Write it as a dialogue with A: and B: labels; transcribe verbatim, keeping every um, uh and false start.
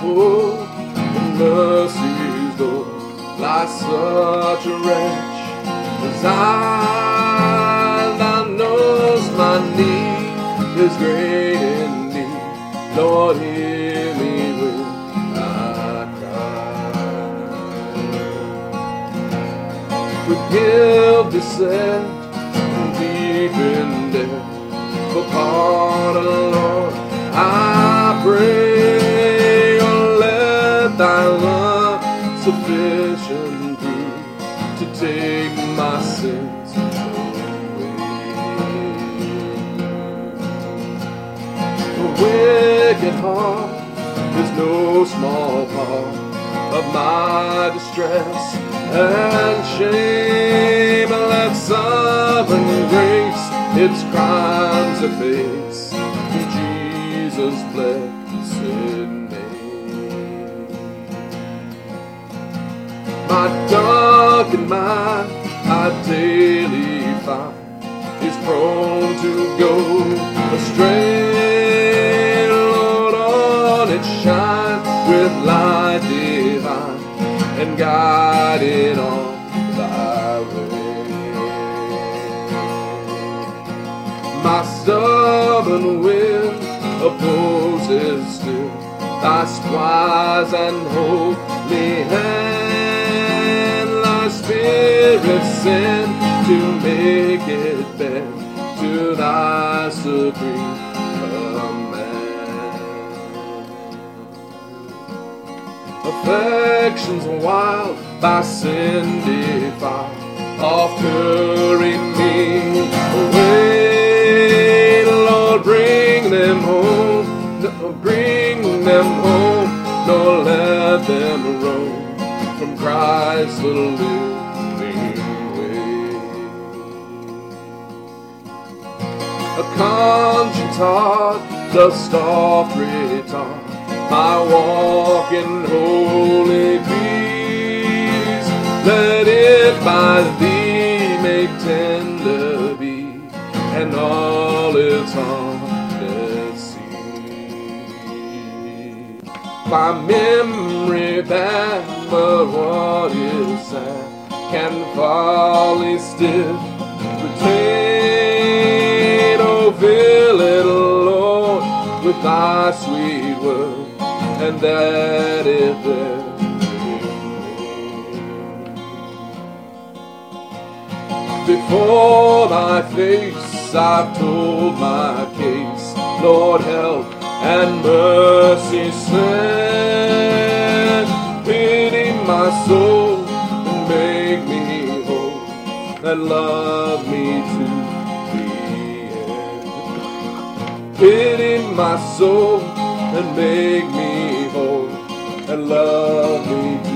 A: full of mercies, Lord, like such a wretch as I. Thou knows my need is great indeed. Lord, hear me when I cry. With guilt beset and deep in debt, for pardon, Lord, I pray. Oh, let thy love sufficient be to take my sins away. The wicked heart is no small part of my distress and shame. Let sovereign grace its crimes efface in Jesus' blessed name. My darkened mind I daily find is prone to go astray. Lord, on it shine with light divine and guide it on thy way. My stubborn will opposes still thy wise and holy hand. Thy spirit sent to make it bend to thy supreme command. Affections wild by sin defiled oft hurry me away. Lord, bring them home, no, bring them home, nor let them roam from Christ's living way. A conscience heart dost oft retard my walk in holy peace. Let it by thee make tender be, and all its harmless cease. My memory bad, but what is sad can folly still retain. Oh, fill it, Lord, with thy sweet word, and that if there before thy face I've told my case, Lord, help and mercy send. Pity my soul and make me whole, and love me to the end. Pity my soul and make me whole, and love me to